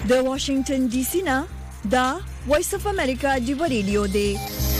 د واشنگټن ډي سي نه دا وایس اف امریکا دی ریډیو دی.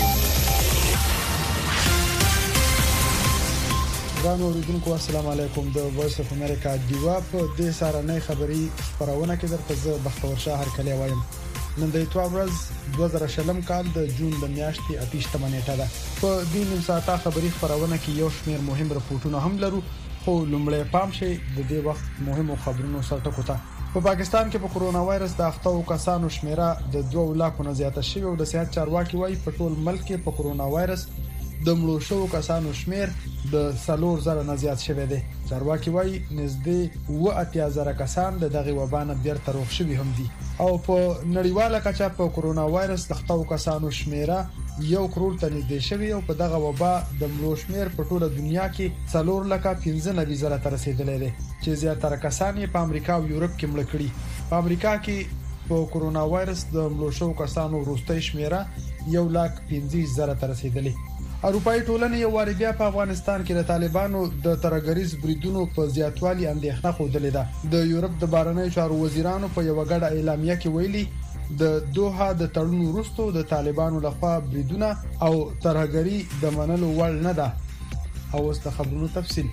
ګرانو اوریدونکو السلام علیکم. د وایس اف امریکا دیوا په د سارنې خبری خبرونه کې درته زه بختور شاه هر کله وایم. نن د اتوار ورځ 2020 کال د جون د میاشتې 28 نیټه ده. په دې نیم ساعته خبری خبرونه کې یو شمېر مهم رپورټونه هم لرو، خو لومړی پام شي د دې وخت مهمو خبرونو سره ټکوته. په پاکستان کې په کورونا وایرس د اخته کسانو شمیره د 2 لک نه زیاته شوی او د صحت چارواکي وايي په ټول ملک کې په کورونا وایرس د مړو شوو کسانو شمیر د 4000 نه زیات شوی دی. چارواکي وايي نږدې 8000 کسان د دغه وبا نه بیرته روغ شوي هم دي او په نړیواله کچه په کورونا وایرس د اخته کسانو شمیره 1 کروڑ ته نږدې شوی او په دغه وبا د مړو شمیر په ټوله دنیا کې 4,15,000 ته رسیدلی دی چې زیاتره کسان په امریکا او یورپ کې مړ کړي. په امریکا کې په کورونا وایرس د مړو شوو کسانو وروستۍ شمیره 1,15,000 ته رسیدلی. اروپאי ټولنې یو واری بیا په افغانستان کې د طالبانو د ترګریز بریدونو په زیاتوالي اندېښنه خوده ده. د یورپ د بهرنیو چارو وزیرانو په یو غړ اعلامیه کې ویلي د دوحه د تړون وروسته د طالبانو لخوا بریدونه او ترګری د منلو وړ نه ده. او اوس د خبرونو تفصیل.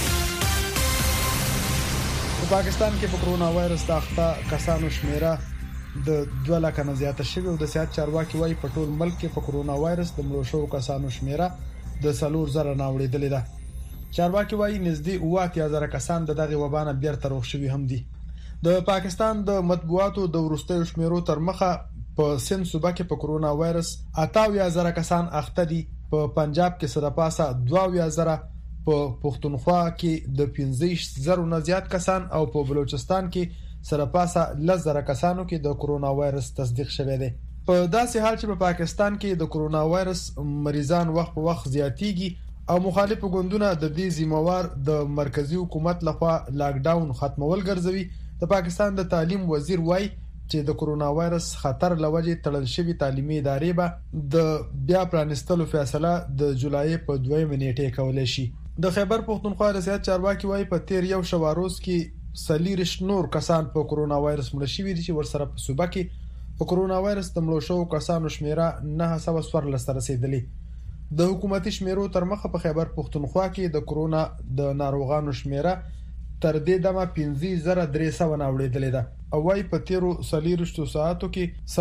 په پاکستان کې په کورونا وایرس د اخته کسانو شمیره د 2 لک نه زیاته شوی او د صحت چارواکي وايي په ټول ملک کې په کورونا وایرس د مړو شوو کسانو شمیره د 4000 نه وړاندې ده. چارواکي وايي نږدې 8000 کسان دغه وبا نه بیرته روغ شوي هم دي. د پاکستان د مطبوعاتو د ورستیو شمیرو تر مخه په سند صوبه کې په کورونا وایرس 88000 کسان اخته دي. په پنجاب کې سره پاسه 22000، په پښتونخوا کې د 15000 نه زیات کسان او په بلوچستان کې سره پاسه 10000 کسانو کې د کورونا وایرس تصدیق شوی دی. په داسې حال چې په پاکستان کې د کورونا وایرس مریضان وخت په وخت زیاتیږي او مخالف ګوندونه د دې ذمہوار د مرکزی حکومت لخوا لاک ډاون ختمول ګرځوي. د پاکستان د تعلیم وزیر وایي چې د کورونا وایرس خطر لوجه تړل شوی تعلیمي ادارې به د بیا پرانستلو فیصله د جولای په 2 نیټه کولای شي. د خیبر پښتونخوا د صحت چارواکي وایي په تیر یو شواروز کې 40 نور کسان په کورونا وایرس مړ شوي دي چې ورسره په صوبه کې په کورونا وایرس د مړو شوو کسانو شمیره 914 ته رسیدلی. د حکومتي شمیرو تر مخه په خیبر پښتونخوا کې د کورونا د ناروغانو شمیره تر دې دمه 15300 نه وړاندې ده او وايي په تیرو 40 ساعتو کې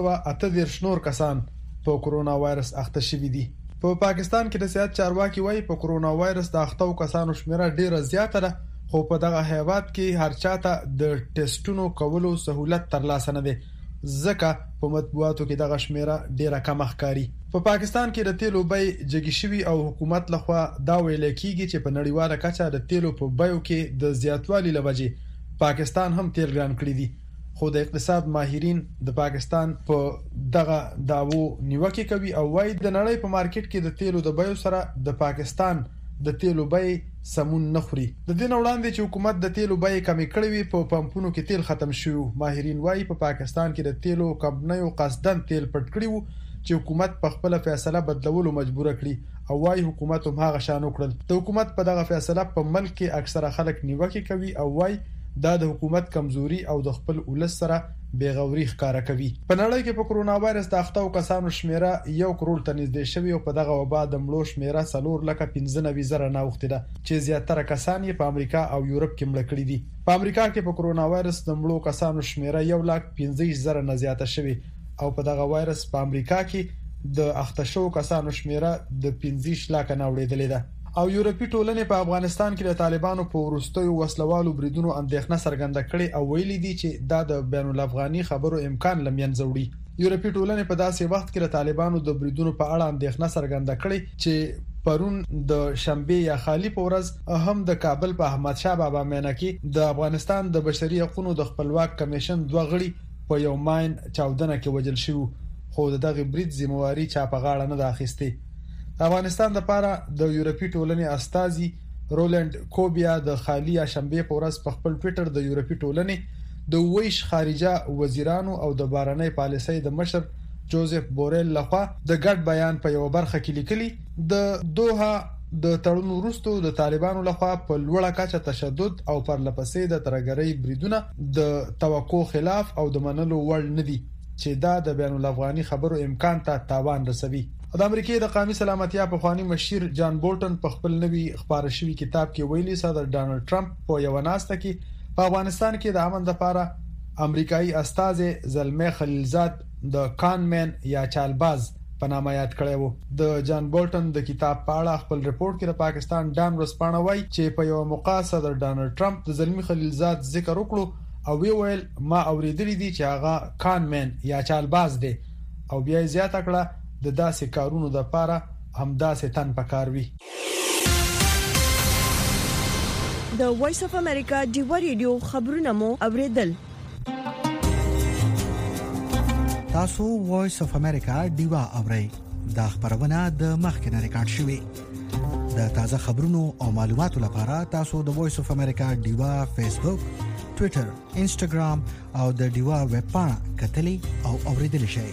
438 نور کسان په کورونا وایرس اخته شوي دي. په پاکستان کې د صحت چارواکي وايي په کورونا وایرس د اخته کسانو شمیره ډیره زیاته ده، خو په دغه هیواد کې هر چاته د ټیسټونو کولو سہولت ترلاسه نه دی ځکه په مطبوعاتو کې دغه شمیره ډیره کم ښکاري. په پاکستان کې د تیلو بیې جګې شوي او حکومت لخوا دا ویل کیږي چې په نړیواله کچه د تیلو په بیو کې د زیاتوالي لوجې پاکستان هم تیل ګران کړی دي. خو د اقتصاد ماهرین د پاکستان په دغه داوو نیوکه کوي او وايي د نړۍ په مارکیټ کې د تیلو د بیو سره د پاکستان د تیلو بیې سمون نه خوري. د دې وړاندې چې حکومت د تیلو بیې کمی کړې وي په پمپونو کې تیل ختم شوی. ماهرین وايي په پاکستان کې د تیلو کمپنیو قصدن تیل پټ کړی وو چې حکومت په خپل فیصله بدلولو مجبور کړي او وايي حکومت هم هغه شان وکړل. د حکومت په دغه فیصله په ملک کې اکثره خلک نیوکه کوي او وايي دا د حکومت کمزوري او د خپل ولس سره بیغوري ښکارا کوي. په نړۍ کې په کورونا وایرس د اخته کسانو شمیره 1 کروڑ ته نږدې شوی او په دغه وبا د مړو شمیره 4,15,000 نه وخت ده چې زیاتره کسان په امریکا او یورپ کې مړ کړي دي. په امریکا کې په کورونا وایرس د مړو کسانو شمیره 1,15,000 نه زیاته شوی او په دغه وایرس په امریکا کې د اخته شوو کسانو شمیره د 15 لک نه وړاندې ده. او یورپی ټولنې په افغانستان کې د طالبانو په ورستیو وسلوالو بریدونو اندېښنه څرګنده کړې او ویلي دي چې دا د بین الافغاني خبرو امکان لمنځه وړي. یورپی ټولنې په داسې وخت کې د طالبانو د بریدونو په اړه اندېښنه څرګنده کړې چې پرون د شنبه یا خالی په ورځ هم د کابل په احمد شاه بابا مینا کې د افغانستان د بشري حقوقو د خپلواک کمیشن 2 غړي په یو ماین چاودنه کې وژل شو، خو دغه برید ذمہواری چا په غاړه نه اخیسته. افغانستان د پاره د یورپی ټولنې استازي رولند کوبیا د خالی شنبه په ورځ په خپل ټوئیټر د یورپی ټولنې د ویش خارجه وزیرانو او د بهرنی پالیسۍ د مشر جوزف بورل لخوا د ګډ بیان په یو برخه کې لیکلي د دوحه د تړون وروسته د طالبانو لخوا په لوړه کچه تشدد او پرلپسې د ترګرۍ بریدونه د توقع خلاف او د منلو وړ نه دي چې دا د بین الافغاني خبرو امکان ته تاوان رسوي. د امریکای د قومي سلامتیا په خواني مشیر جان بولټن په خپل نوي خبر شوی کتاب کې ویلي صدر ډانلډ ټرمپ په یو ناسته کې په افغانستان کې د امن لپاره امریکایي استاذ زلمه خلیلزاد د کانمن یا چالباز په نامه یاد کړی وو. د جان بولټن د کتاب په اړه خپل ریپورت کې د پاکستان ډان ورسپانه وایي چې په یو موقع صدر ډانلډ ټرمپ د زلمه خلیلزاد ذکر وکړو او ویل ما اوریدلی دي چې هغه کانمن یا چالباز دی او بیا زیاته کړه د داسې کارونو لپاره همداسې تن پکاروي. د وایس اف امریکا ډیو ریډیو خبرونه مو اوریدل. تاسو وایس اف امریکا ډیوا اورئ. دا خبرونه د مخکنه ریکارډ شوې. د تازه خبرونو او معلوماتو لپاره تاسو د وایس اف امریکا ډیوا فیسبوک، ټوئیټر، انسټاګرام او د ډیوا ویب پاڼه کتلي او اوریدل شئ.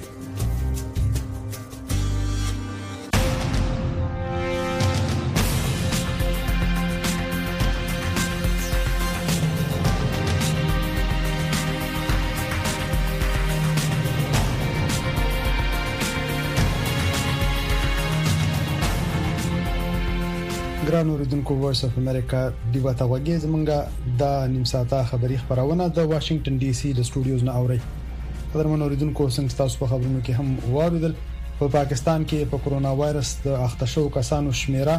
ګران اوریدونکو وایس اف امریکا دیو ته وګورئ. زمونږه د نیم ساعته خبری خبرونه د واشنگټن ډي سي د سټوډیوز نه اوري. قدرمن اوریدونکو څنګه تاسو په خبرونو کې هم واوریدل په پاکستان کې په کورونا وایرس د اخته شو کسانو شمیره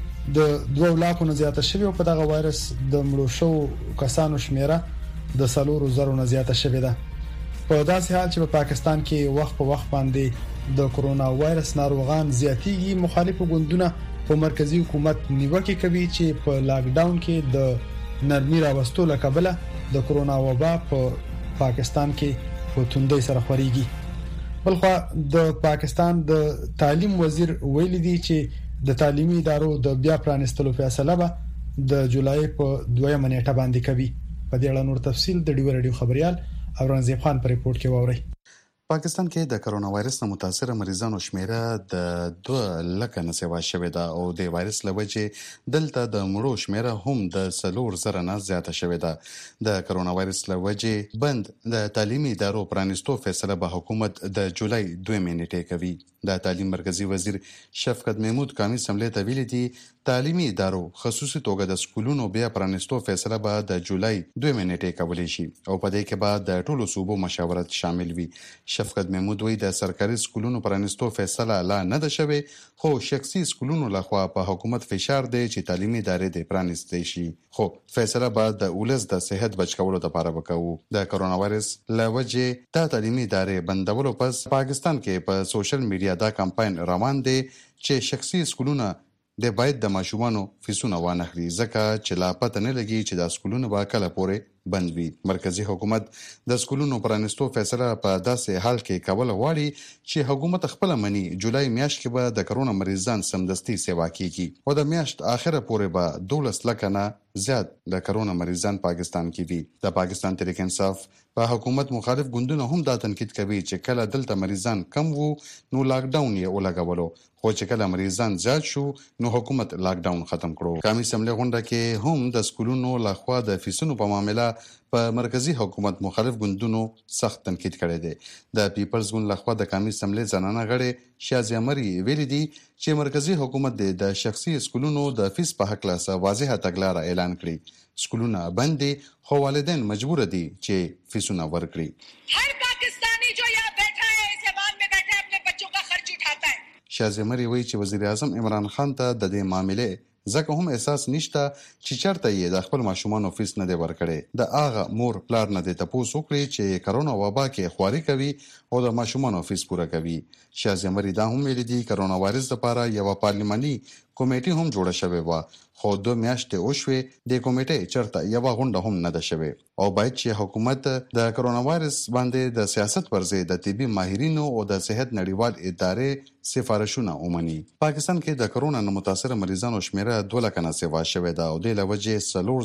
د 2 لک نه زیاته شوی او په دغه وایرس د مړو شو کسانو شمیره د 4,000 نه زیاته شوی ده. په داسې حال چې په پاکستان کې وخت په وخت باندې د کورونا وایرس ناروغان زیاتېږي، مخالفو ګوندونو په مرکزی حکومت نیوکه کوي چې په لاک ډاون کې د نرمي راوستو لکبله د کورونا وبا په پاکستان کې په توندۍ سره خوريږي. بلخو د پاکستان د تعلیم وزیر ویلي دی چې د تعلیمي ادارو د بیا پرانستلو فیصله به د جولای په 2 نیټه باندې کوي. په دې اړه نور تفصیل د ډیو رادیو خبريال اورنګزیب خان په ریپورت کې واوري. پاکستان کې د کرونا وایرس نه متاثر مریضانو شمیره د 2 لک نه سیوا شوې ده او د وایرس لوجه دلته د مړو شمیره هم د 4,000 نه زیاته شوې ده. د کرونا وایرس لوجه بند د تعلیمي ادارو پرانستو فیصله به حکومت د جولای 2 نیټه کوي. د تعلیم مرکزی وزیر شفقت محمود قومي سملې ته ویلي دي تعلیمي ادارو خصوصي توګه د سکولونو بیا پرانستو فیصله به د جولای 2 نیټه کولی شي او په دې کې به د ټولو صوبو مشاورت شامل وي. شفقت محمود وی د سرکاري سکولونو پرانستو فیصله لا نه ده شوې، خو شخصي سکولونو لخوا په حکومت فشار دی چې تعلیمي ادارې د پرانستې شي، خو فیصله به د ولس د صحت بچکولو لپاره وکړو. د کرونا وایرس لوجه د تعلیمي ادارې بندولو پس پاکستان کې په سوشل میډیا دا کمپاین روان دی چې شخصي سکولونه د باید د ماشومانو فیسونه وانخلي ځکه چې لا پته نه لګي چې د سکولونو به کله پورې بند وي. مرکزی حکومت د سکولونو پرانستو فیصله په داسې حال کې کول غواړي چې حکومت خپل منی جولای میاشت کې به د کرونا مریضان سمدستي سیوا کیږي او د میاشت اخره پورې به 12 لک نه زیات د کرونا مریضان پاکستان کې وي. د پاکستان تحریک انصاف په حکومت مخالف ګوندونو هم دا تنقید کوي چې کله دلته مریضان کم وو نو لاک ډاون یې ولګولو، خو چې کله مریضان زیات شو نو حکومت لاک ډاون ختم کړو. قومي سملې غونډه کې هم د سکولونو لخوا د فیسونو په معاملې په مرکزی حکومت مخالف ګوندونو سخت تنقید کړی دی. د پیپلز ګوند لخوا د قومي سملې زنانه غړي شازیه مری ویلي دي چې مرکزی حکومت د شخصي سکولونو د فیس په حق لا واضحه تګلارې اعلان کړي. سکولونه بند دي خو والدین مجبور دي چې فیسونه ورکړي. हर पाकिस्तानी जो यहाँ बैठा है इस ऐवान में बैठा है अपने बच्चों का खर्च उठाता है. شازیه مری وایي چې وزیر اعظم عمران خان ته د دې معاملې ځکه هم احساس نشته چې چرته یې د خپل ماشومانو فیس نه دی ورکړي. د هغه مور پلار نه د تپوس وکړي چې کرونا وبا کې خواري کوي او د ماشومانو فیس پوره کوي. شازیه مری دا هم ویلي دي کرونا وایرس لپاره یو پارلماني کمیټه هم جوړه شوې و خو 2 میاشتې وشوې د کمیټې چرته یو غونډه هم نه ده شوې او باید چې حکومت د کرونا وایرس باندې د سیاست پر ضد د طبي ماهرینو او د صحت نړیوال ادارې سفارشونه ومني. پاکستان کې د کرونا نه متاثر مریضانو شمیره 2 لک نه سیوا شوې ده او د لوجه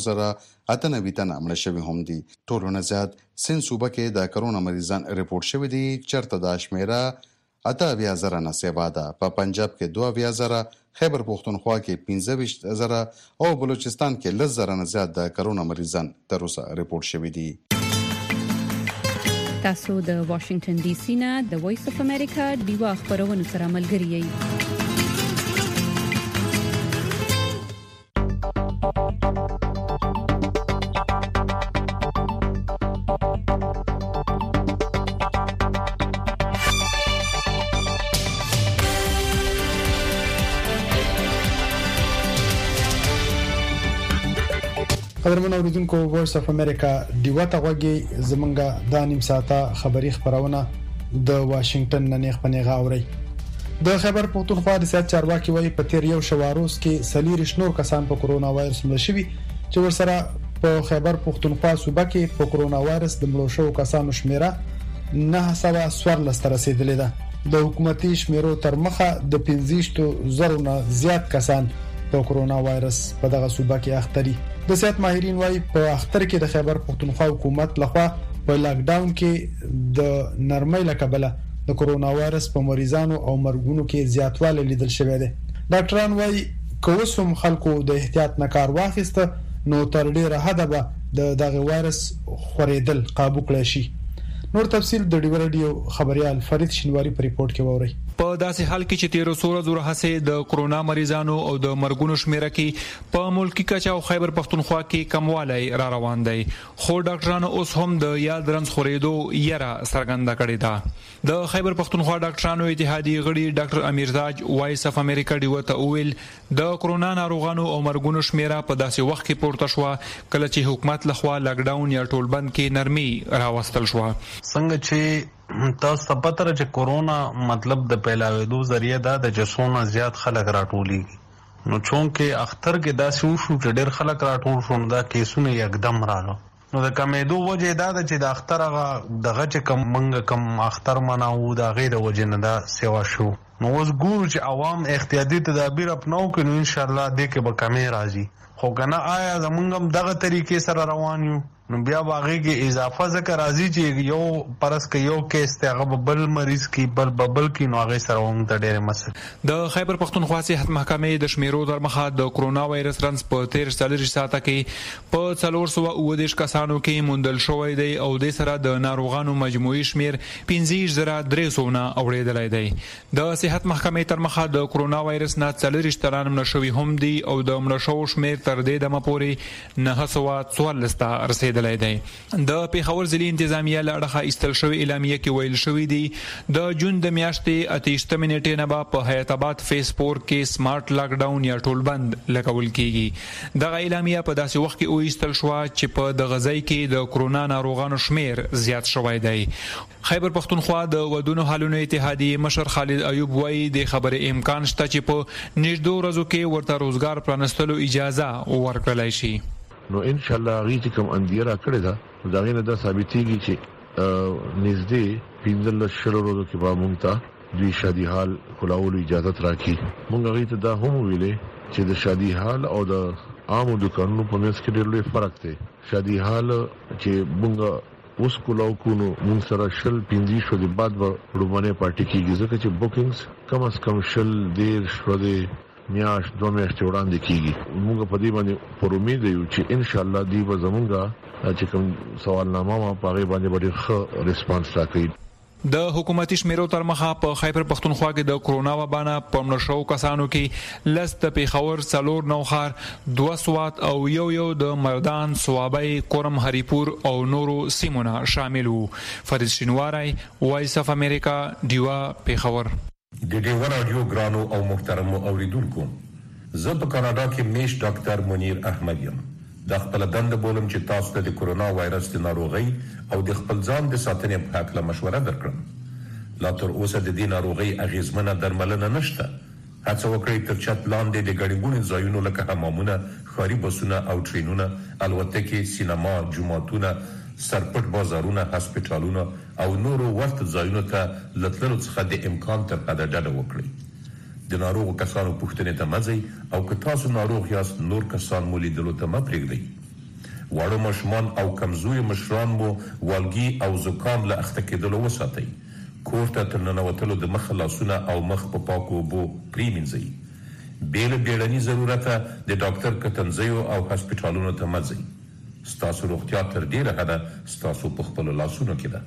4,098 تنه مړه شوي هم دي. ټولونه زیات سن صوبه کې د کرونا مریضان ریپورت شوي دي چرته د شمیره 8,000 نه سیوا ده. په پنجاب کې 2,000، خیبر پختونخوا کې 15,000 او بلوچستان کې 10,000 نه زیات د کرونا مریضان تر اوسه ریپورت شوي دي. تاسو د واشنگټن ډي سي نه د وایس اف امریکا ډیوا خبرونه سره ملګری یئ. قدرمن اوریدونکو وایس اف امریکا دیوا ته غوږی زمونږه د نیم ساعته خبری خبرونه د واشنگټن نه خبرونه اوري. د خیبر پختونخوا د سیاست چارواکي وایي په تیر یو شواروس کې 40 نور کسان په کرونا وایرس مړ شوي چې ورسره په خیبر پختونخوا صوبه کې په کرونا وایرس د مړو شوو کسانو شمیره 914 ته رسیدلې ده. د حکومتي شمیرو تر مخه د 15,000 نه زیات کسان په کرونا وایرس په دغه صوبه کې اخته دي. د صحت ماهرین وايي په اختر کې د خیبر پختونخوا حکومت لخوا په لاک ډاون کې د نرمۍ لکبله د کرونا وایرس په مریضانو او مرګونو کې زیاتوالی لیدل شوی دی. ډاکټران وايي کوسم خلکو د احتیاط نه کار واخیسته نو تر ډیره حده به دغه وایرس خورېدل قابو کړی شي. نور تفصیل د ډیو رادیو خبريال فرید شینواری په ریپورت کې ووري. په داسې حال کې چې 1300 زره هڅه د کرونا مریضانو او د مرګونو شمیره کې په ملکی کچا او خیبر پختونخوا کې کموالی را روان دی، خو ډاکټرانو اوس هم د یاد رنځ خورېدو یره څرګنده کړې ده. د خیبر پختونخوا ډاکټرانو اتحادیې غړي ډاکټر امیرتاج وایس اف امریکا ډیو ته ویل د کرونا ناروغانو او مرګونو شمیره په داسې وخت کې پورته شو کله چې حکومت لخوا لاک ډاون یا ټولبند کې نرمي راوستل شو. څنګه چې تاسو ته پته راځي کورونا مطلب د پیلاوېدو ذریعہ دا د جسونه زیات خلک راټولېږي، نو چونکه اختر کې دا شو چې ډېر خلک راټول شول دا کیسونه یکدم راغله، نو د کمیدو وجه دا د چې د اختر دغه چې کم اختر مناو دا غیر وجه نه دا سیوا شو. نو اوس ګورو چې عوام احتیاطي تدابیر اپناو کړي، نو ان شاء الله دې کې به کمی راځي. خو کنه آیا زمونږ هم دغه طریقې سره روان یو نو بیا باغې کې اضافه ذکر راځي چې یو پرس کې یو کیس ته هغه بل مریض کې بل کې نو هغه سره هم د ډېر مسله. د خیبر پختونخوا صحت محکمې د شمیرو در مخه د کرونا وایرس رنس په 13 ساعته کې په 419 کسانو کې موندل شوی دی او د سره د ناروغانو مجموعي شمیر 15,300 نه اوریدلای دی. د صحت محکمې تر مخه د کرونا وایرس نه 40 تران نشوي هم دي او د مړشو شمیر تر دې دمه پورې 944 ته رسیدلی دی. د پیښور ضلعي انتظامیه لړخه استل شوی اعلامیه کې ویل شوی دی د جون د میاشتې 28 منټې نه په حیات آباد فیس 4 کې سمارټ لاک ډاون یا ټولبند لګول کیږي. دغه اعلامیه په داسې وخت کې وایستل شو چې په د غزای کې د کرونا ناروغانو شمیر زیات شوی دی. خیبر پختونخوا د ودونو حالونو اتحادیې مشر خالد ایوب وایي د خبره امکان شته چې په نږدې ورځو کې ورته روزګار پرانستلو اجازه ورکړلای شي. نو ان شاء الله غیتی کوم اندیره کړی دا دا غینه دا ثابتېږي چې نږدې 15 ورځو کې به مونږ ته د شادي حال کولولو اجازه راکړي. مونږ غیته دا هم ویلې چې د شادي حال او د عامو دکانونو په منځ کې ډېر لوی فرق دی. شادي حال چې مونږ اوس کولاو کو نو مونږ سره 15 شو د بعد به روبانه پارټي کېږي ځکه چې بوکینګز کم از کم 10 شو د میاش 2 میاشتې وړاندې کیږي. موږ په دې باندې پر امید یو چې ان شاء الله دی به زمونږه چې کوم سوالنامه ما په غي باندې ډېر ښه ریسپانس راکړي. د حکومتي شمیرو تر مخه په خیبر پختونخوا کې د کرونا وبانه په مړشو کسانو کې لست پیښور څلور نوخار 2 سوات او یو د مردان صوابۍ کورم هریپور او نورو سیمونه شامل وو. فرید شینواری وایس اف امریکا دیوا پیښور. د ډیو رادیو ګرانو او محترمو اوریدونکو، زه په کاناډا کې میش ډاکټر منیر احمد یم. د خپل دنده بولم چې تاسو ته د کرونا وایرس د ناروغۍ او د خپل ځان د ساتنې په اړه مشوره درکړم. لا تر اوسه د دې ناروغۍ اغیزمنه درملنه نشته. هڅه وکړئ تر چت لاندې د ګڼګونو ځایونو لکه حمامونه، ښاري بسونه او ټرینونه، الوتکې، سینما، جوماتونه، سرپټ بازارونه، هسپټالونه او نورو ورته ځایونو ته لتللو څخه د امکان تر حده ډډه وکړئ. د ناروغو کسانو پوښتنې ته مه ځئ او که تاسو ناروغ یاست نور کسان مو لیدلو ته مه پرېږدئ. واړه ماشومان او کمزوري مشران مو والګي او زکام له اخته کېدلو وساتئ. کور ته تر ننوتلو د مخ لاسونه او مخ په پاکو اوبو پرېمینځئ. بیړني ضرورت د ډاکټر کتنځیو او هسپټالونو ته مزي. ستاسو روغتیا تر ډیره حده ستاسو په خپل لاسونو کې ده.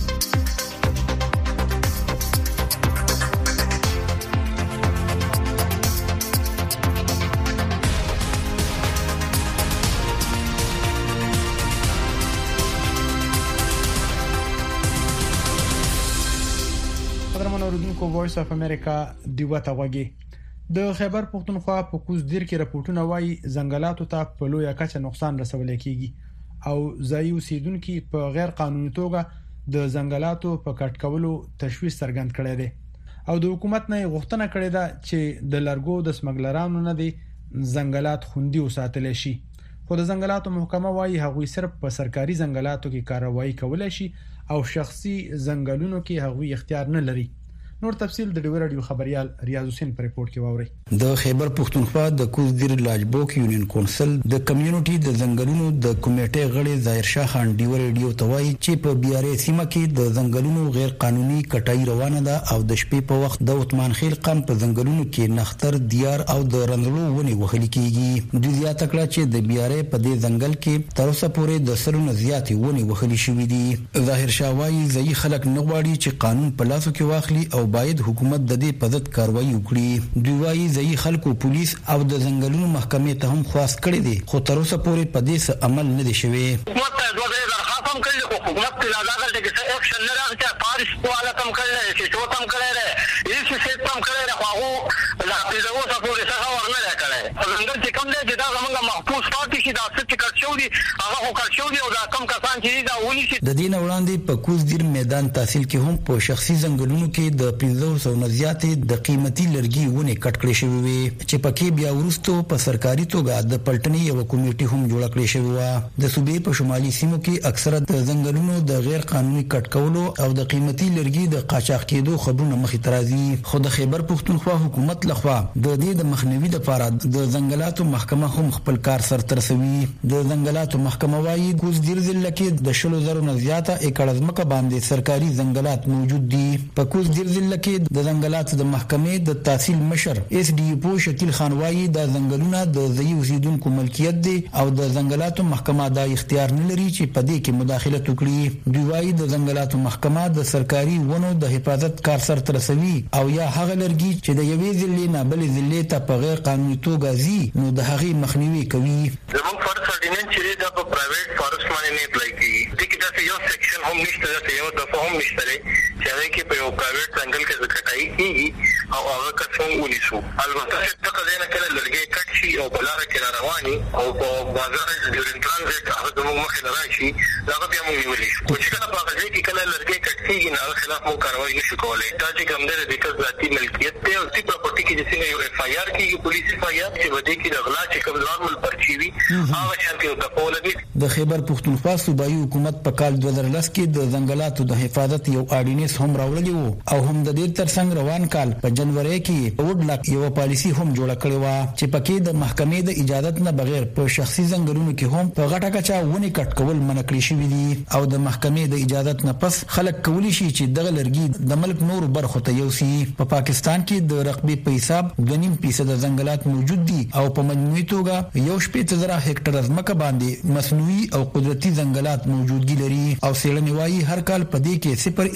کو وایس اف امریکا دیوه تاوګي د خیبر پختونخوا په کوز دیر کې راپورټونه وایي ځنګلاتو ته په لویه کچه نقصان رسول کېږي او ځایي اوسیدونکو په غیر قانوني توګه د ځنګلاتو په کټ کولو تشویش څرګند کړی دی او د حکومت نه غوښتنه کړې ده چې د لارګو د سمګلرانو نه دي ځنګلات خوندي وساتل شي. خو د ځنګلاتو محکمه وایي هغوی صرف په سرکاري ځنګلاتو کې کاروایی کولای شي او شخصي ځنګلونو کې هغوی اختیار نه لري. نور تفصيل د ډیوه رادیو خبريال ریاض حسین پر ریپورت کې واوري. د خیبر پختونخوا د کوزدیر لاجبوک یونین کونسل د کمیونټي د ځنګلونو د کمیټې غړي ظاهر شاه خان ډیوه رادیو توای چې په بیارې سیمه کې د ځنګلونو غیر قانوني کټای روانه ده او د شپې په وخت د عثمان خیل قم په ځنګلونو کې نختر دیار او د رندلو ونی وهل کیږي. د زیاته کړه چې د بیارې په دې ځنګل کې تر اوسه پورې د سرونو زیاتې ونی وهل شوې دي. ظاهر شاه وايي ځای خلک نه غواړي چې قانون په لاسو کې واخلي او باید حکومت د دې په ضد کاروایی وکړي. دوی وايي ځای خلکو پولیس او د ځنګلونو محکمې ته هم خواست کړی دي خو تر اوسه پورې په دې څه عمل نه دی شوی. حکومت ته دوه درخواست هم کړی خو حکومت ته لازم دی چې اکشن نه راځي. پاریس په حالت هم کړی چې څه هم کړی دی هیڅ څه هم کړی دی خو هغه لا پیدا اوسه پورې څه ورنه کړی. څنګه چې کوم دی چې دا زموږ محفوظ پاتې شي دا څه کړ شو دي هغه خو کړ شو دي او دا کم کسان چې دا ونی شي. د دین وړاندې په کوزدیر میدان تحصیل کې هم په شخصي ځنګلونو کې د 1500 نه زیات د قیمتي لرګي ونی کټ کړې شوی وي چې پکې بیا ورستو په سرکاري توګه د پلټنې یو کمیټي هم جوړ کړې شوی و. د صوبې په شمالي سیمو کې اکثره د ځنګلونو د غیر قانوني کټ کولو او د قیمتي لرګي د قاچاق کېدو خبرونه مخې ته راځي. خو د خیبر پختونخوا حکومت لخوا د دې د مخنیوي لپاره د ځنګلاتو محکمه هم خپل کار سرته رسوي. د ځنګلاتو محکمه وايي کوزدیر ضلع کې د 100,000 نه زیاته ایکړ ځمکه باندې سرکاري ځنګلات موجود دي. په کوزدیر ضلع کې د ځنګلاتو د محکمې د تحصیل مشر اس ډي پو شکیل خان وايي د ځنګلونو د ځای اوسیدونکو ملکیت دي او د ځنګلاتو محکمه دا اختیار نه لري چې په دې کې مداخله وکړي. دوی وايي د ځنګلاتو محکمه د سرکاري ونو د حفاظت کار سرته رسوي او یا هغه لرګي چې د یوې ضلع نه بلې ضلع ته په غیر قانوني توګه ځي نو د هغې مخنیوي کوي. زموږ فارس اورډیننس چې دا په پرایویټ فارس باندې نه اپلای کیږي. د کې دا یو سیکشن هم نشته دا یو دفعه هم نشته چې هغه کې په یو پرایویټ ځنګل کې ځکټای کیږي او هغه کسان ونیسو. البته چې دا کله نه کله لرګي کټ شي او بلاره کې رواني او په بازار ډیورن ترانزیت هغه زموږ مخې نه راشي دا بیا موږ نیولې شو. چې کله په هغه کې کله لرګي کټ کیږي نه هغه خلاف موږ کاروایی نشو کولای. دا چې کوم دی د کس ذاتي ملکیت دی او چې پراپرټي کې چې یو اف آی آر کیږي پولیس اف آی آر چې ودی کې د غلا چې کوم نارمل پرچی وي هغه شانتي د پولدي. د خیبر پختونخوا صوبایي حکومت په کال 2010 کې د ځنګلاتو د حفاظت یو اډینس هم راوړلی وو او هم د دې ترڅنګ روان کال په جنوري کې وډلک یو پالیسی هم جوړ کړی و چې پکې د محکمې د اجازه نه بغیر په شخصي ځنګلونو کې هم په غټه کچا ونی کټ کول منع کړی شوی دي او د محکمې د اجازه نه پس خلک کولی شي چې دغه لرګي د ملک نور برخو ته یوسي. په پاکستان کې د رقبې په حساب 2.5% ځنګلات موجود دي او په مجموعي توګه 1.7 هکټر ځمکه باندې مصنوعي او قدرتي ځنګلات موجودګي لري او څېړنې وايي هر کال په دې کې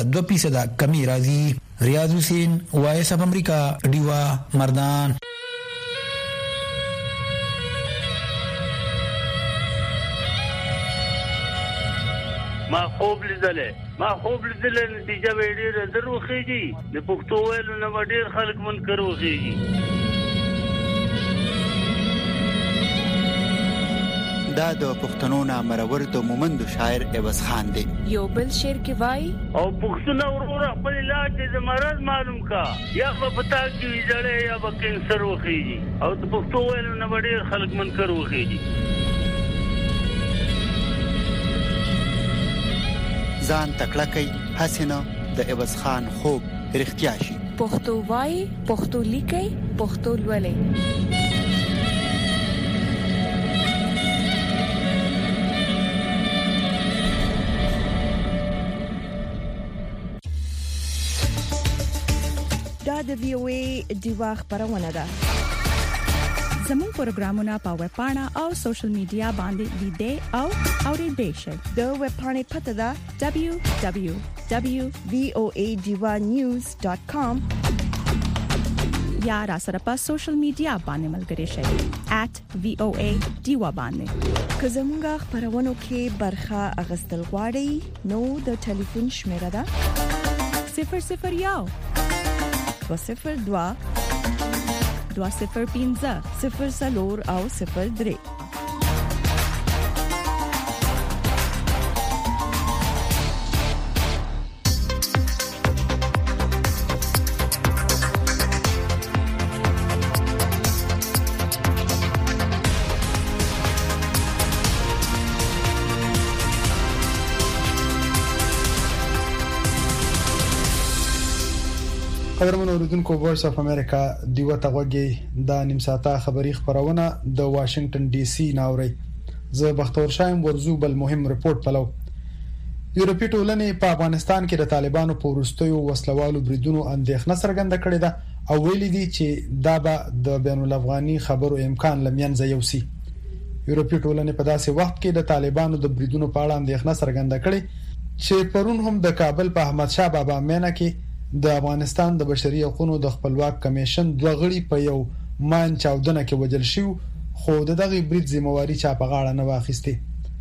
0.2% کمی راځي. ریاض حسین وایس اف امریکا ډیوا مردان. ما خوب لیدلې نتیجه به ډېر دروخیږي د پښتو ویلو نه ډېر خلک منکر وخیږي. دا د پښتنو نامرور د مومند شاعر عوض خان دی. یو بل شعر کې وای او پښتنو ورور خپل علاج د مرض معلوم کا یا په پتا کې جړې یا په کینسر وخیږي او د پښتو ویلو نه ډېر خلک منکر وخیږي. ځان تکړه کوي حسینه د عوض خان خوب رښتیا شي. پښتو وای پښتو لیکي پښتو لولي. دا د وی او ای دیوا خبرونه ده. زموږ پروګرامونه په ویب پاڼه او سوشل میډیا باندې لیدئ او اورئ شئ. د ویب پاڼې پته ده www.voanews.com یا را سره په سوشل میډیا باندې ملګري شئ @voa diva باندې. که زموږ خبرونو کې برخه اغستل غواړئ نو د ټلیفون شمیره ده 001 202 205 0 او 03. قدرمن اوریدونکو وایس اف امریکا دیو تغوږی د نیم ساعته خبری خبرونه د واشنگټن ډي سي ناوړي. زه بختور شایم ورزو بل مهم رپورت پلو. یورپی ټولنې په افغانستان کې د طالبانو په وروستیو وسلوالو بریدونو اندېښنه څرګنده کړې ده او ویلي دي چې دا به د بین الافغاني خبرو امکان لمنځه یوسي. یورپی ټولنې په داسې وخت کې د طالبانو د بریدونو په اړه اندېښنه څرګنده کړې چې پرون هم د کابل په احمد شاه بابا مینا کې د افغانستان د بشري حقوقو د خپلواک کمیشن دوه غړي په یو مان چاودنه کې وژل شو خو دغه برید ذمہواری چا په غاړه نه واخیسته.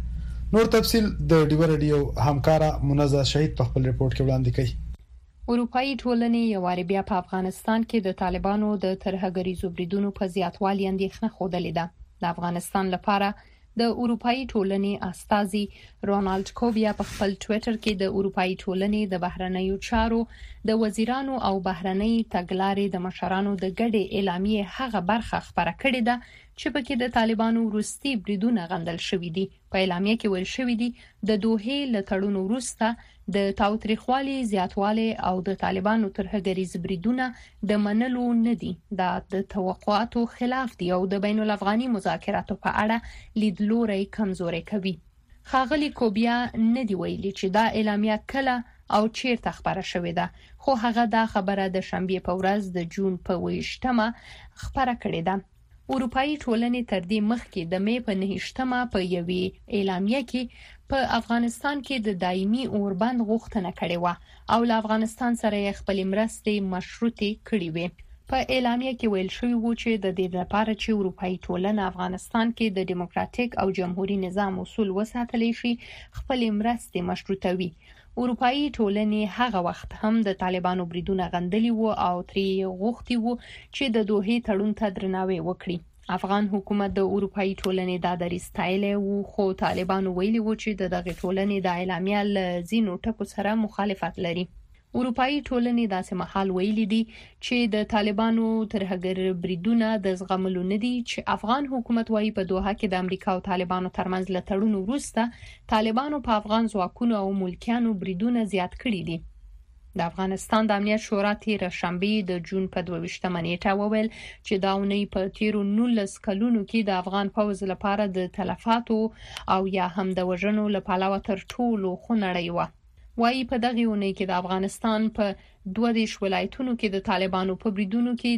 نور تفصيل د ډیو رادیو همکارا منزه شهید په خپل ریپورت کې وړاندې کړي. اروپאי ټولنې یو بیا په افغانستان کې د طالبانو د ترهګریزو بریدونو په زیاتوالي اندېښنه خوده لیده. د افغانستان لپاره د اروپאי ټولنې استازي رونالد کوبیا په خپل ټوئیټر کې د اروپאי ټولنې د بهرنیو چارو د وزیرانو او بهرنۍ تګلارې د مشرانو د ګډې اعلامیې هغه برخه خبره کړې ده چې پکې د طالبانو وروستي بریدونه غندل شوې دي. په اعلامیه کې ویل شوې دي د دوحې له تړون وروسته د تاوتریخوالي زیاتوالی او د طالبانو ترهګریز بریدونه د منلو نه دي. دا د توقعاتو خلاف دي او د بین الافغاني مذاکراتو په اړه لیدلوري کمزوري کوي. ښاغلي کوبیا نه دی ویلي چې دا اعلامیه کله او چیرته خبره شوې ده خو هغه دا خبره د شنبه په ورځ د جون په 28مه خبره کړې ده. اروپאי ټولنې تر دې مخکې د مې په 9مه په یوې اعلامیه کې په افغانستان کې د دایمي اوربند غوښتنه کړې و او له افغانستان سره خپل مرستې مشروطه کړې وې. په اعلامیه کې ویل شوی و چې د دې لپاره چې اروپאי ټولنه افغانستان کې د دیموکراتیک او جمهوریت نظام اصول وساتلی شي خپل مرستې مشروطوي. اروپאי ټولنې هغه وخت هم د طالبانو بریدونه غندلي وو او تری غوښتي وو چې د دوحې تړون ته درناوی وکړي. افغان حکومت د اروپאי ټولنې د دریستایله وو خو طالبانو ویلي وو چې دغه ټولنې د اعلامیه ل زینو ټکو سره مخالفت لري. اروپאי ټولنې داسې محل ویلي دي چې د طالبانو ترهګر بریدونه د زغملو نه دي چې افغان حکومت وايي په دوحه کې د امریکا او طالبانو ترمنځ له تړون وروسته طالبانو په افغان ځواکونو او ملکیانو بریدونه زیات کړي دي. د افغانستان د امنیت شورا تیر شنبه د جون په 22مه نیټه وویل چې دا اونۍ په تیرو 19 کلونو کې د افغان فوز لپاره د تلفاتو او یا هم د وژنو لپاره تر ټولو خونړی و. وايي په دغه اونۍ کې د افغانستان په 22 ولایتونو کې د طالبانو په بریدونو کې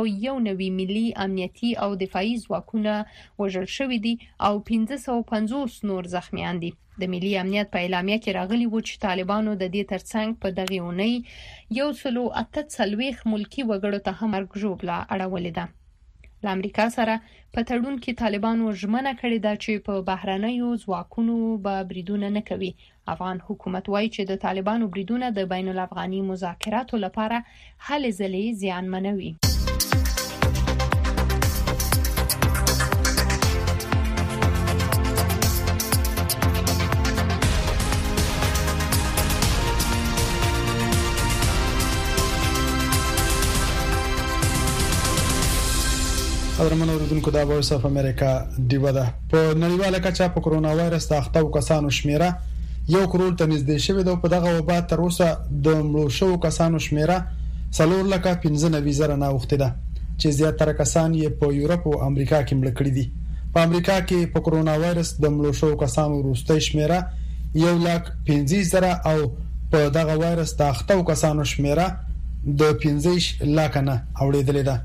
291 ملي امنیتي او دفاعي ځواکونه وژل شوي دي او 550 نور زخمیان دي. د ملي امنیت په اعلامیه کې راغلي و چې طالبانو د دې ترڅنګ په دغه اونۍ 138 ملکی وګړو ته هم مرګ ژوبله اړولې ده. له امریکا سره په تړون کې طالبانو ژمنه کړې ده چې په بهرنیو ځواکونو به بریدونه نه کوي. افغان حکومت وایي چې د طالبانو بریدونه د بین الافغاني مذاکراتو لپاره هلې ځلې زیانمنوي. قدرمن اوریدونکو دا وایس اف امریکا دیو ده. په نړیواله کچه په کرونا وایرس د اخته کسانو شمیره 1 کروڑ ته نږدې شوې ده. په دغه وبا تر اوسه د مړو شوو کسانو شمیره 4,15,000 نه اوخته ده چې زیاتره کسان یې په یورپ او امریکا کې مړ کړي دي. په امریکا کې په کرونا وایرس د مړو شوو کسانو وروستۍ شمیره 1,50,000 او په دغه وایرس د اخته کسانو شمیره د 15 لک نه اوریدلې ده.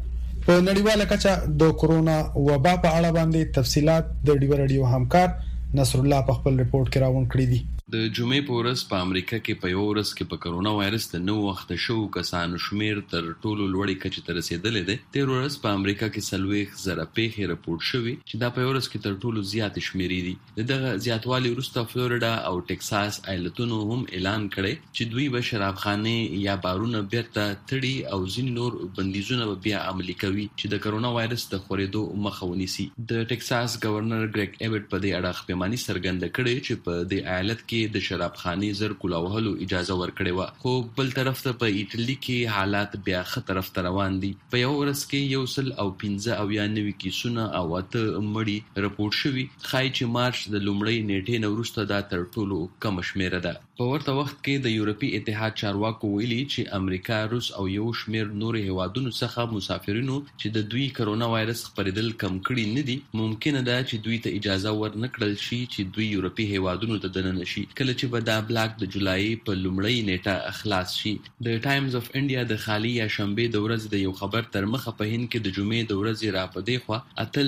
په نړیواله کچه د کورونا وبا په اړه باندې تفصيلات د ډیو رادیو همکار نصر الله په خپل ریپورت کې راوړل کړی دي. د جمعې په ورځ په امریکا کې په یو ورځ کې په کرونا وایرس د نو وخت شو کسانو شمیر تر ټولو لوړې کچې ته رسیدلې ده. تیر ورځ په امریکا کې 40,000 پیښې راپورټ شوې چې دا په یو ورځ کې تر ټولو زیات شمیرې دي. دغه زیاتوالی وروسته فلوریدا او ټکساس ایالتونو هم اعلان کړی چې دوی به شرابخانه یا بارونه بیرته تړي او ځینې نور بندیزونه بیا عملي کوي چې د کرونا وایرس د خورېدو مخه ونیسي. د ټکساس گورنر ګریګ ایبټ په دې اړه خپلمانی څرګنده کړې چې په دې ایالت کې د شرابخانه زر کولاوهلو اجازه ورکړې و. خو بل طرف ته په ایټالي کې حالات بیا ښه طرف ته روان دي. په یو ورځ کې 115 کیسونه او 8 مړي راپورټ شوي. خای چې مارچ د لومړۍ نیټې نه وروسته دا تر ټولو کم شمیره ده. په ورته وخت کې د یورپی اتحاد چارواکو ویلي چې امریکا، روس او یو شمیر نور هیوادونو څخه مسافرینو چې د دوی کرونا وایرس خپرېدل کم کړي نه دي، ممکنه ده چې دوی ته اجازه ورنکړل شي چې دوی یورپی هیوادونو ته دننه شي کله چې به دا بلاک د جولای په لومړۍ نیټه خلاص شي. د ټایمز اف انډیا د خالی یا شنبه د ورځې د یو خبر تر مخه په هند کې د جمعې د ورځې را پدې خو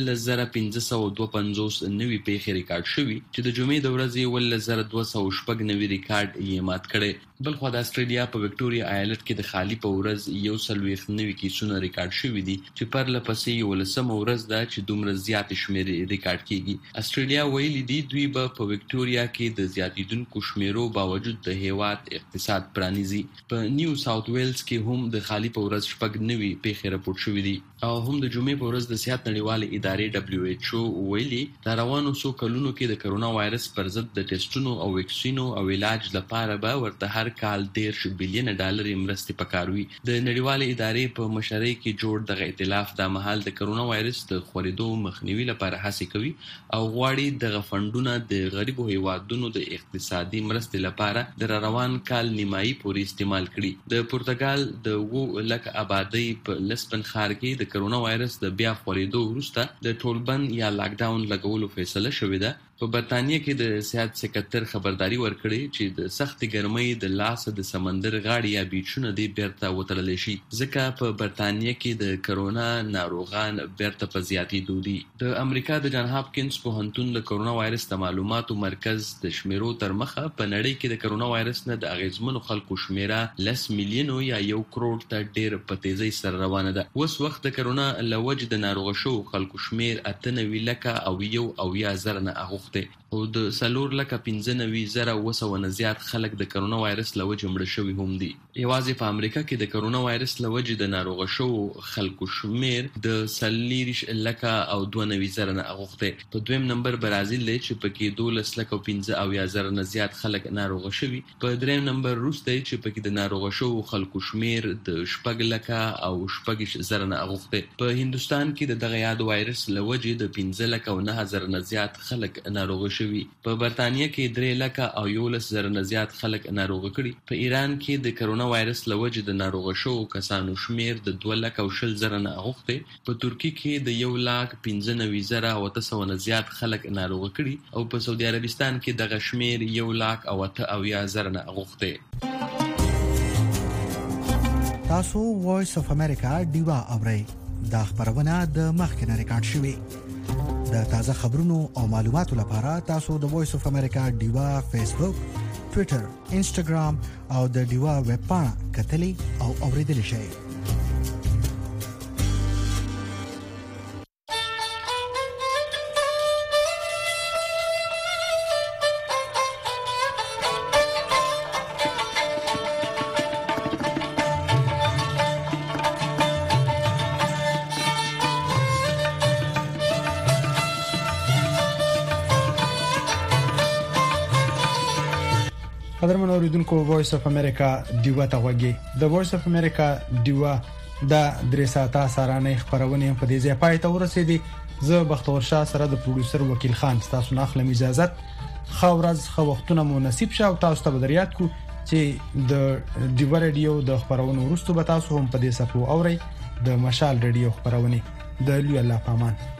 8552 نوي پیښې ریکارډ شوي چې د جمعې د ورځې 1209 نوي ریکارډ یې مات کړي. بل خو د استرالیا په وکټوريا ایالت کې د خالی په ورځ 190 کیسونه ریکارډ شوي دي چې پر لپسې 11 ورځ ده چې دومره زیات شمېر ریکارډ کیږي. استرالیا ویلي دي دوی به په وکټوريا کې د زیاتیدونکو شمیرو باوجود د هیواد اقتصاد پرانیزي. په نیو ساوث ویلز کې هم د خالی په ورځ 9 پیښې راپورټ شوې دي او هم د جمعې په ورځ د صحت نړیوالې ادارې WHO ویلي د روانو څو کلونو کې د کرونا وایرس پر ضد د ټیسټونو او ویکسینو او علاج لپاره به ورته هر کال $10 بلین مرستې پکاروي. د نړیوالې ادارې په مشرۍ کې جوړ دغه ائتلاف د مهال د کرونا وایرس د خورېدو مخنیوي لپاره هڅې کوي او غواړي دغه فندونه د غریبو هیوادونو د اقتصادي مرستې لپاره د روان کال نیمایي پورې استعمال کړي. د پرتګال د 100,000 آبادی په لسبن ښار کې د کرونا وایرس د بیا خورېدو وروسته د ټولبند یا لاک ډاون لګولو فیصله شوې ده. په برتانیې کې د صحت سکتر خبرداري ورکړي چې د سخت ګرمۍ د لاس د سمندر غاړې یا بیچونه دی بیرته وتړل شي ځکه په برتانیې کې د کرونا ناروغان بیرته په زیاتېدو دي. د امریکا د جان هاپکینز پوهنتون د کرونا وایرس د معلوماتو مرکز د شمیرو تر مخه په نړۍ کې د کرونا وایرس نه د اغیزمنو خلکو شمیره 10 میلیونو یا 1 کروڑ ته ډېر په تیزۍ سره روانه ده. اوس وخت د کرونا له وجې د ناروغ شوو خلکو شمیر 98,000 نه اغوښتی او د 4,95,000 نه زیات خلک د کرونا وایرس له وجې مړه شوي هم دي. یوازې په امریکا کې د کرونا وایرس له وجې د ناروغ شوو خلکو شمیر د 4,92,000 نه اغوښتی. په دویم نمبر برازیل دی چې پکې 12,15,000 نه زیات خلک ناروغ شوي. په دریم نمبر روس دی چې پکې د ناروغ شوو خلکو شمیر د 4,06,000 نه اغوښتی. په هندوستان کې د دغه یاد وایرس له وجې د 15,09,000 نه زیات خلک ناروغ شوي. په برتانیه کې 3,11,000 نه زیات خلک ناروغ کړي. په ایران کې د کرونا وایرس له وجې د ناروغ شوو کسانو شمیر د 2,20,000 نه اوښتی. په ترکیه کې د 1,95,800 نه زیات خلک ناروغ کړي او په سعودي عربستان کې دغه شمیر 1,08,000 نه اوښتی. تاسو وایس اف امریکا ډیوا اورئ. دا خبرونه د مخکنه ریکارډ شوې. د تازه خبرونو او معلوماتو لپاره تاسو د وایس اف امریکا ډیوا فیسبوک، ټوئیټر، انسټاګرام او د ډیوا ویب پاڼه کتلی او اوریدلی شئ. قدرمن اوریدونکو وایس اف امریکا ډیوا ته وګورئ. د وایس اف امریکا ډیوا د 3 ساعته سارانه خبرونه په دې ځای پای ته ورسېدي. زه بختور شاه سره د پروډوسر وکیل خان تاسو نه اخلم اجازه. خو ورځ خو وختونه مو نصیب شه او تاسو ته بدریات کو چې د ډیوا رادیو د خبرونو ورستو به تاسو هم په دې صفو اورئ. د مشال رادیو خبرونه د لوی الله پامان.